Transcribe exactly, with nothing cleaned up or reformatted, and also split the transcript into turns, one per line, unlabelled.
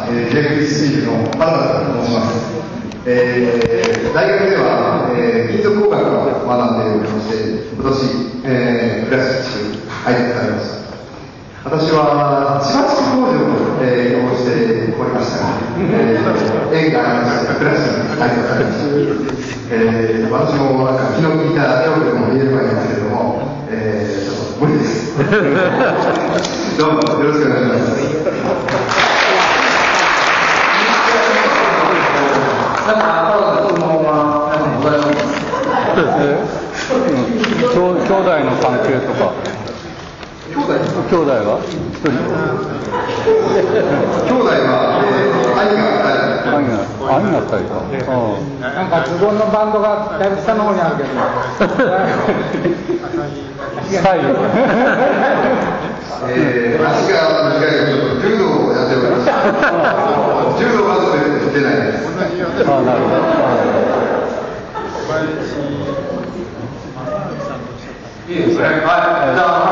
、えー、ジェフリースチールの原田と申します。えー、大学では、えー、金属工学を学んでおりまして、今年、えー、プラスチック配属されました。私は千葉地区工場を、えー、応募しておりましたが、えー、縁がありましてプラスチック配属されました。えー、私もなんか気の利いた絵をでも見えればいいんですけれども、えー、ちょっと無理です。どうもよろしくお願いします。
なんか、質問はございます。
兄弟の関係とか。
兄弟
兄弟は一人。
兄弟は、えー、兄が二人。
兄が兄が二人か。
なんかズボンのバンドがだいぶ下の方にあるけど。
サイズ。
えー、足が短いからちょっと柔道をやっております。柔道はちょっと出ないです。
ああ、なるほど。
いいですね。はい。じゃあ